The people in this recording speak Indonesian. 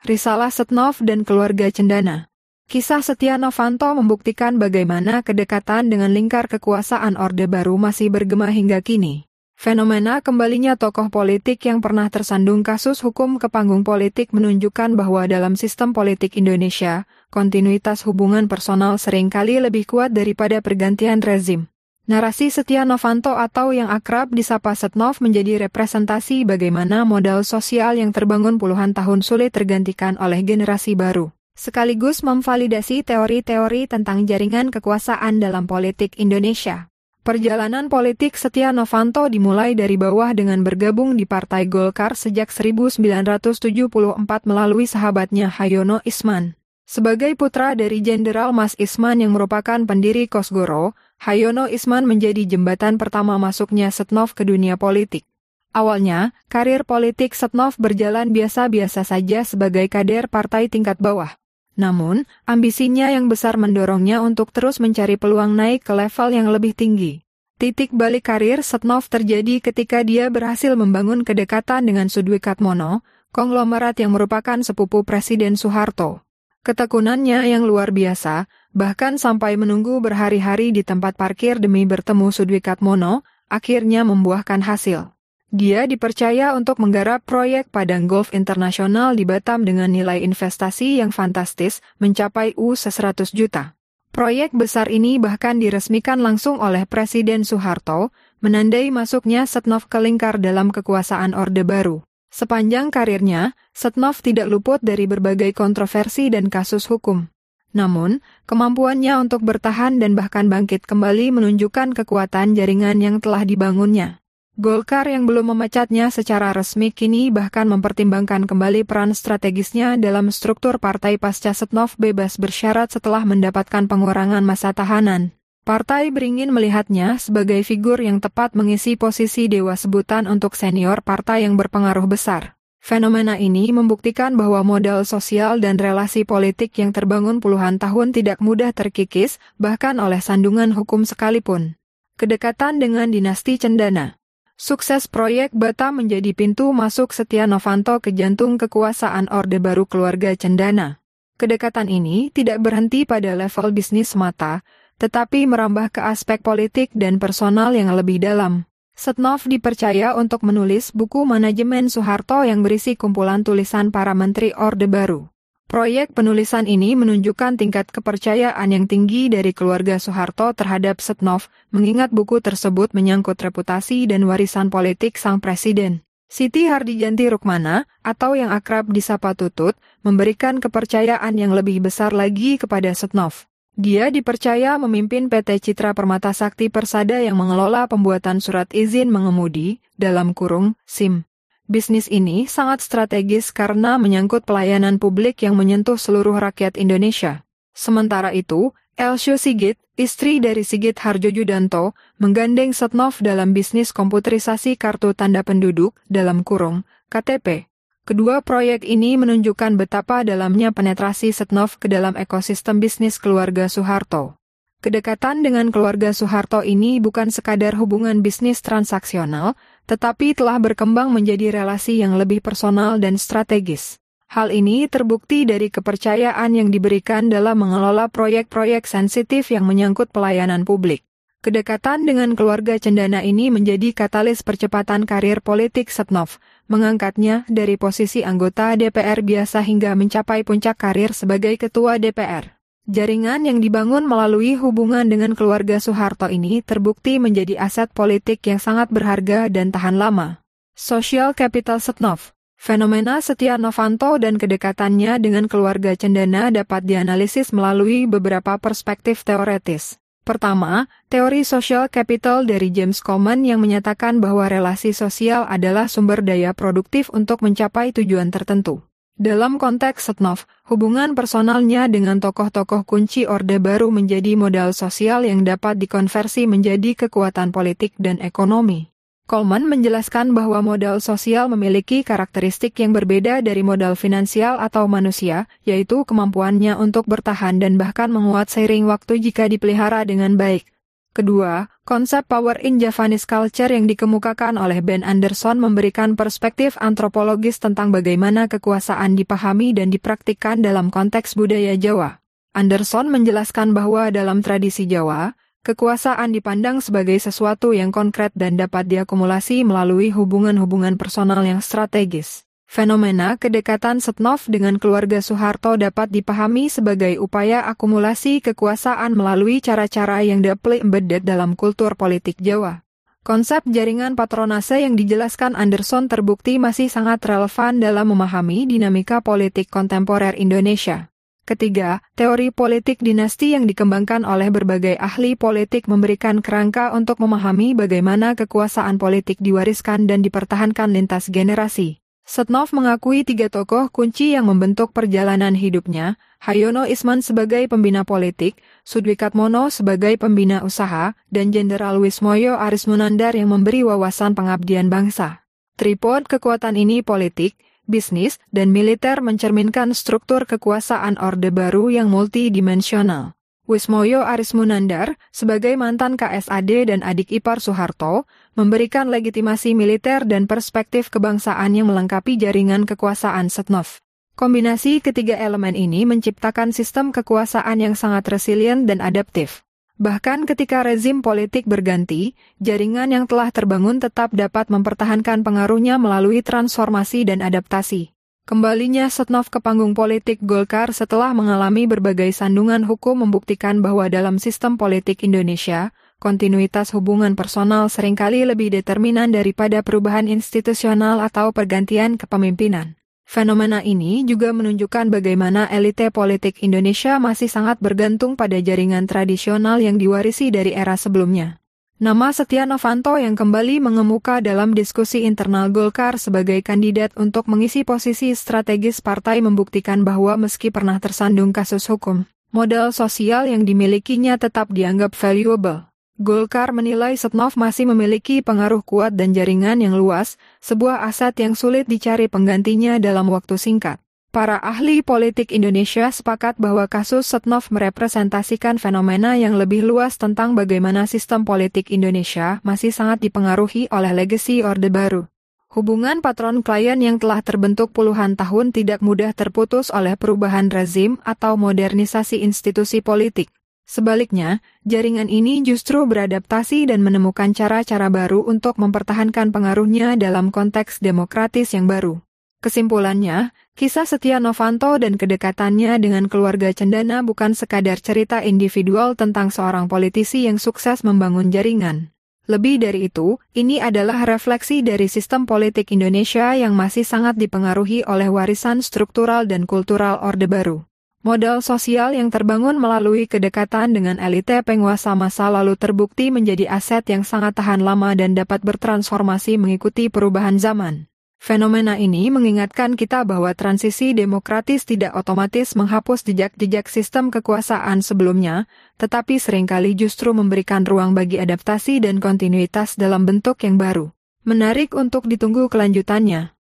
Risalah Setnov dan Keluarga Cendana. Kisah Setia Novanto membuktikan bagaimana kedekatan dengan lingkar kekuasaan Orde Baru masih bergema hingga kini. Fenomena kembalinya tokoh politik yang pernah tersandung kasus hukum ke panggung politik menunjukkan bahwa dalam sistem politik Indonesia, kontinuitas hubungan personal seringkali lebih kuat daripada pergantian rezim. Narasi Setia Novanto atau yang akrab disapa Setnov menjadi representasi bagaimana modal sosial yang terbangun puluhan tahun sulit tergantikan oleh generasi baru, sekaligus memvalidasi teori-teori tentang jaringan kekuasaan dalam politik Indonesia. Perjalanan politik Setia Novanto dimulai dari bawah dengan bergabung di Partai Golkar sejak 1974 melalui sahabatnya Hayono Isman. Sebagai putra dari Jenderal Mas Isman yang merupakan pendiri Kosgoro, Hayono Isman menjadi jembatan pertama masuknya Setnov ke dunia politik. Awalnya, karir politik Setnov berjalan biasa-biasa saja sebagai kader partai tingkat bawah. Namun, ambisinya yang besar mendorongnya untuk terus mencari peluang naik ke level yang lebih tinggi. Titik balik karir Setnov terjadi ketika dia berhasil membangun kedekatan dengan Sudwikatmono, konglomerat yang merupakan sepupu Presiden Soeharto. Ketekunannya yang luar biasa, bahkan sampai menunggu berhari-hari di tempat parkir demi bertemu Sudwikatmono, akhirnya membuahkan hasil. Dia dipercaya untuk menggarap proyek Padang Golf Internasional di Batam dengan nilai investasi yang fantastis, mencapai US$100 juta. Proyek besar ini bahkan diresmikan langsung oleh Presiden Soeharto, menandai masuknya Setnov ke lingkar dalam kekuasaan Orde Baru. Sepanjang karirnya, Setnov tidak luput dari berbagai kontroversi dan kasus hukum. Namun, kemampuannya untuk bertahan dan bahkan bangkit kembali menunjukkan kekuatan jaringan yang telah dibangunnya. Golkar yang belum memecatnya secara resmi kini bahkan mempertimbangkan kembali peran strategisnya dalam struktur partai pasca Setnov bebas bersyarat setelah mendapatkan pengurangan masa tahanan. Partai beringin melihatnya sebagai figur yang tepat mengisi posisi dewa sebutan untuk senior partai yang berpengaruh besar. Fenomena ini membuktikan bahwa modal sosial dan relasi politik yang terbangun puluhan tahun tidak mudah terkikis, bahkan oleh sandungan hukum sekalipun. Kedekatan dengan dinasti Cendana. Sukses proyek Batam menjadi pintu masuk Setia Novanto ke jantung kekuasaan Orde Baru keluarga Cendana. Kedekatan ini tidak berhenti pada level bisnis semata, tetapi merambah ke aspek politik dan personal yang lebih dalam. Setnov dipercaya untuk menulis buku manajemen Soeharto yang berisi kumpulan tulisan para menteri Orde Baru. Proyek penulisan ini menunjukkan tingkat kepercayaan yang tinggi dari keluarga Soeharto terhadap Setnov, mengingat buku tersebut menyangkut reputasi dan warisan politik sang presiden. Siti Hardijanti Rukmana, atau yang akrab disapa Tutut, memberikan kepercayaan yang lebih besar lagi kepada Setnov. Dia dipercaya memimpin PT Citra Permata Sakti Persada yang mengelola pembuatan surat izin mengemudi, (SIM). Bisnis ini sangat strategis karena menyangkut pelayanan publik yang menyentuh seluruh rakyat Indonesia. Sementara itu, Elsyu Sigit, istri dari Sigit Harjojudanto, menggandeng Setnov dalam bisnis komputerisasi kartu tanda penduduk, (KTP). Kedua proyek ini menunjukkan betapa dalamnya penetrasi Setnov ke dalam ekosistem bisnis keluarga Soeharto. Kedekatan dengan keluarga Soeharto ini bukan sekadar hubungan bisnis transaksional, tetapi telah berkembang menjadi relasi yang lebih personal dan strategis. Hal ini terbukti dari kepercayaan yang diberikan dalam mengelola proyek-proyek sensitif yang menyangkut pelayanan publik. Kedekatan dengan keluarga Cendana ini menjadi katalis percepatan karir politik Setnov, mengangkatnya dari posisi anggota DPR biasa hingga mencapai puncak karir sebagai ketua DPR. Jaringan yang dibangun melalui hubungan dengan keluarga Soeharto ini terbukti menjadi aset politik yang sangat berharga dan tahan lama. Social Capital Setnov. Fenomena Setia Novanto dan kedekatannya dengan keluarga Cendana dapat dianalisis melalui beberapa perspektif teoretis. Pertama, teori social capital dari James Coleman yang menyatakan bahwa relasi sosial adalah sumber daya produktif untuk mencapai tujuan tertentu. Dalam konteks Setnov, hubungan personalnya dengan tokoh-tokoh kunci Orde Baru menjadi modal sosial yang dapat dikonversi menjadi kekuatan politik dan ekonomi. Coleman menjelaskan bahwa modal sosial memiliki karakteristik yang berbeda dari modal finansial atau manusia, yaitu kemampuannya untuk bertahan dan bahkan menguat seiring waktu jika dipelihara dengan baik. Kedua, konsep power in Javanese culture yang dikemukakan oleh Ben Anderson memberikan perspektif antropologis tentang bagaimana kekuasaan dipahami dan dipraktikkan dalam konteks budaya Jawa. Anderson menjelaskan bahwa dalam tradisi Jawa, kekuasaan dipandang sebagai sesuatu yang konkret dan dapat diakumulasi melalui hubungan-hubungan personal yang strategis. Fenomena kedekatan Setnov dengan keluarga Soeharto dapat dipahami sebagai upaya akumulasi kekuasaan melalui cara-cara yang deeply embedded dalam kultur politik Jawa. Konsep jaringan patronase yang dijelaskan Anderson terbukti masih sangat relevan dalam memahami dinamika politik kontemporer Indonesia. Ketiga, teori politik dinasti yang dikembangkan oleh berbagai ahli politik memberikan kerangka untuk memahami bagaimana kekuasaan politik diwariskan dan dipertahankan lintas generasi. Setnov mengakui 3 tokoh kunci yang membentuk perjalanan hidupnya, Hayono Isman sebagai pembina politik, Sudwikatmono sebagai pembina usaha, dan Jenderal Wismoyo Arismunandar yang memberi wawasan pengabdian bangsa. Tripod kekuatan ini politik, bisnis, dan militer mencerminkan struktur kekuasaan Orde Baru yang multidimensional. Wismoyo Arismunandar, sebagai mantan KSAD dan adik ipar Soeharto, memberikan legitimasi militer dan perspektif kebangsaan yang melengkapi jaringan kekuasaan Setnov. Kombinasi ketiga elemen ini menciptakan sistem kekuasaan yang sangat resilient dan adaptif. Bahkan ketika rezim politik berganti, jaringan yang telah terbangun tetap dapat mempertahankan pengaruhnya melalui transformasi dan adaptasi. Kembalinya Setnov ke panggung politik Golkar setelah mengalami berbagai sandungan hukum membuktikan bahwa dalam sistem politik Indonesia, kontinuitas hubungan personal seringkali lebih determinan daripada perubahan institusional atau pergantian kepemimpinan. Fenomena ini juga menunjukkan bagaimana elite politik Indonesia masih sangat bergantung pada jaringan tradisional yang diwarisi dari era sebelumnya. Nama Setia Novanto yang kembali mengemuka dalam diskusi internal Golkar sebagai kandidat untuk mengisi posisi strategis partai membuktikan bahwa meski pernah tersandung kasus hukum, modal sosial yang dimilikinya tetap dianggap valuable. Golkar menilai Setnov masih memiliki pengaruh kuat dan jaringan yang luas, sebuah aset yang sulit dicari penggantinya dalam waktu singkat. Para ahli politik Indonesia sepakat bahwa kasus Setnov merepresentasikan fenomena yang lebih luas tentang bagaimana sistem politik Indonesia masih sangat dipengaruhi oleh legasi Orde Baru. Hubungan patron-klien yang telah terbentuk puluhan tahun tidak mudah terputus oleh perubahan rezim atau modernisasi institusi politik. Sebaliknya, jaringan ini justru beradaptasi dan menemukan cara-cara baru untuk mempertahankan pengaruhnya dalam konteks demokratis yang baru. Kesimpulannya, kisah Setia Novanto dan kedekatannya dengan keluarga Cendana bukan sekadar cerita individual tentang seorang politisi yang sukses membangun jaringan. Lebih dari itu, ini adalah refleksi dari sistem politik Indonesia yang masih sangat dipengaruhi oleh warisan struktural dan kultural Orde Baru. Modal sosial yang terbangun melalui kedekatan dengan elite penguasa masa lalu terbukti menjadi aset yang sangat tahan lama dan dapat bertransformasi mengikuti perubahan zaman. Fenomena ini mengingatkan kita bahwa transisi demokratis tidak otomatis menghapus jejak-jejak sistem kekuasaan sebelumnya, tetapi seringkali justru memberikan ruang bagi adaptasi dan kontinuitas dalam bentuk yang baru. Menarik untuk ditunggu kelanjutannya.